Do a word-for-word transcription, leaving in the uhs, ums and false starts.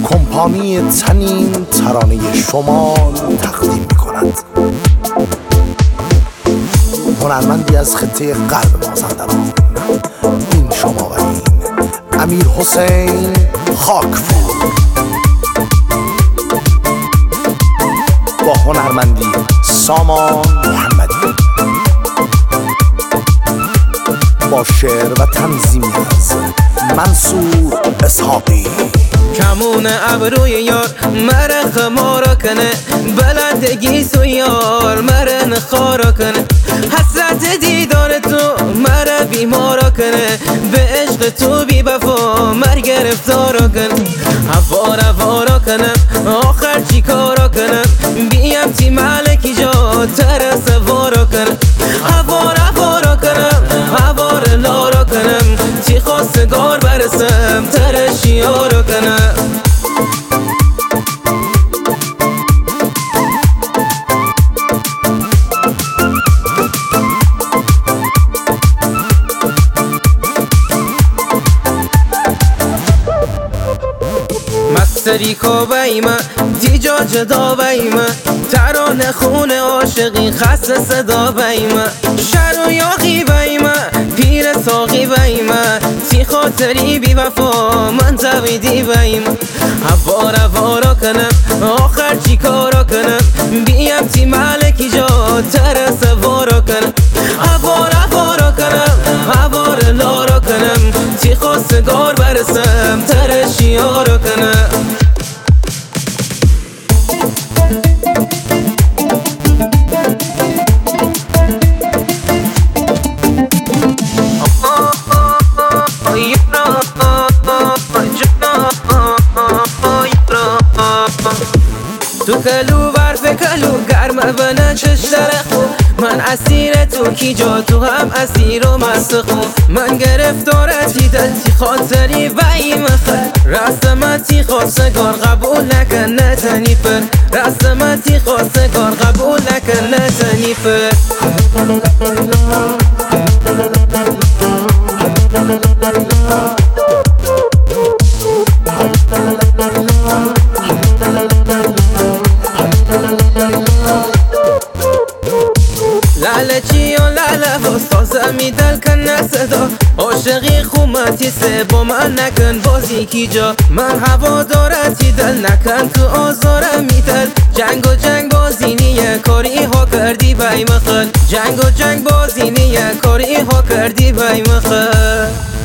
کمپانی تنین ترانه شمال تقدیم می کند. هنرمندی از خطه غرب مازندران، این شما و این امیر حسین خاکفور، با هنرمندی سامان محمدی، با شعر و تنظیمی از منصور اسحاقی. کمون ابروی یار مره خمارا کنه، بلندگی سو یار مره نخارا کنه، حسرت دیدار تو مره بیمارا کنه، به عشق تو بی وفا مر گرفتارا کنه. هوار هوارا کنم آخر چی کارا کنم، بیم تی ملکی جا ترس وارا کنم. هوار هوارا کنم هوار لارا کنم، تی خواستگار برسم ترشی آرا کنم. مستری کوبایما دیجا جدا بایما، ترانه خون عاشقی خسته صدا بایما، شر و یاقی بایما پیر ساقی بایما، تی خاطری بی وفا من تویدی بایما. هوار هوارا کنم آخر چی کارا کنم، بیم تی ملکی جا ترس وارا کنم. هوار هوارا کنم هوار لارا کنم، تی خواستگار برسم ترشی آرا کنم. تو کلو برف کلو گرم بنه چشتر خو، من اسیر تو کی جا تو هم اسیر و مست خو. من گرفتارتی دلتی خاطری بایی مخل، رسمتی خواستگار قبول نکن نتنی پر، رسمتی خواستگار قبول نکن نتنی پر. لاله چی و لاله باستازه می دل کن صدا، عاشقی خومتی سه با من نکن بازی کی جا. من هوا دارتی دل نکن تو آزارم می دل، جنگ و جنگ بازی نیه کاری ها کردی بای مخل، جنگ و جنگ بازی نیه کاری ها کردی بای مخل.